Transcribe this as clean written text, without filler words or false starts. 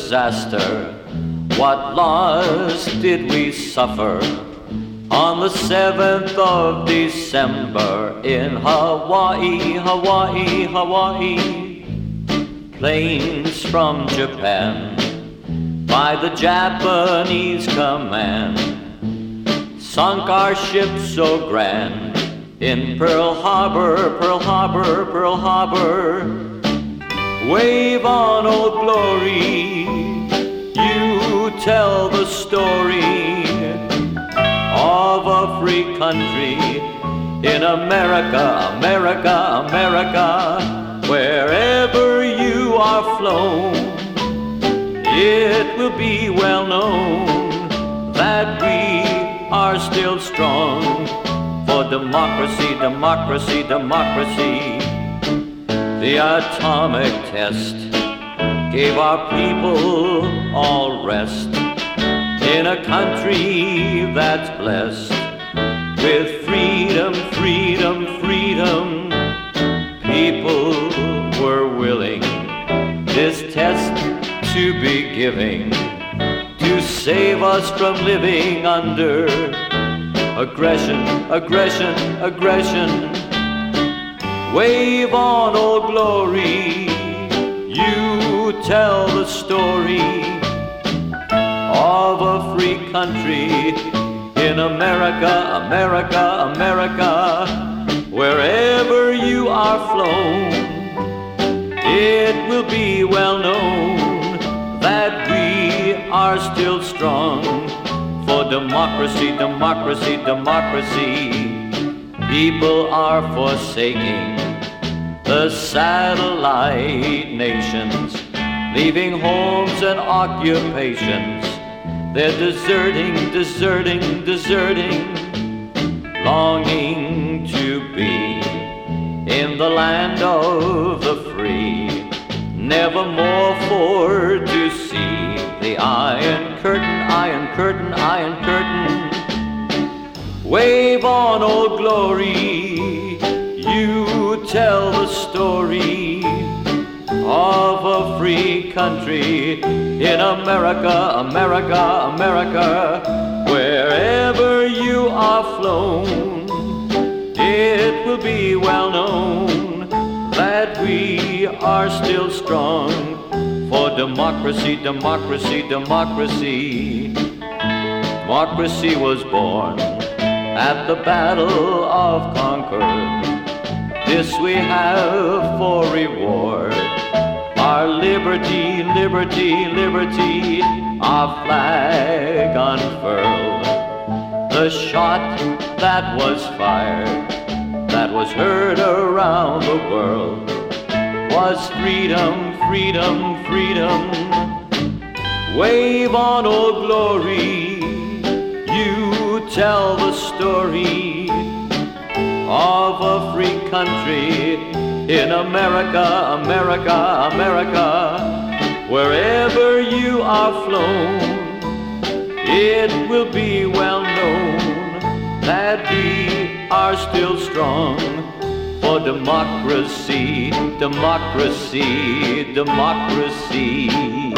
disaster. What loss did we suffer on the 7th of December in Hawaii, Hawaii, Hawaii? Planes from Japan by the Japanese command sunk our ship so grand in Pearl Harbor, Pearl Harbor, Pearl Harbor. Wave on, Old Glory, you tell the story of a free country in America, America, America. Wherever you are flown, it will be well known that we are still strong for democracy, democracy, democracy. The atomic test gave our people all rest in a country that's blessed with freedom, freedom, freedom. People were willing this test to be giving to save us from living under aggression, aggression, aggression. Wave on, Old Glory, you tell the story of a free country in America, America, America. Wherever you are flown, it will be well known that we are still strong for democracy, democracy, democracy. People are forsaking the satellite nations, leaving homes and occupations. They're deserting, deserting, deserting, longing to be in the land of the free, never more for to see the Iron Curtain, Iron Curtain, Iron Curtain. Wave on, Old Glory, you tell the story of a free country in America, America, America. Wherever you are flown, it will be well known that we are still strong for democracy, democracy, democracy. Democracy was born at the Battle of Concord. This we have for reward, our liberty, liberty, liberty, our flag unfurled. The shot that was fired, that was heard around the world, was freedom, freedom, freedom. Wave on, Old Glory, you tell the story of a free country in America, America, America. Wherever you are flown, it will be well known that we are still strong for democracy, democracy, democracy.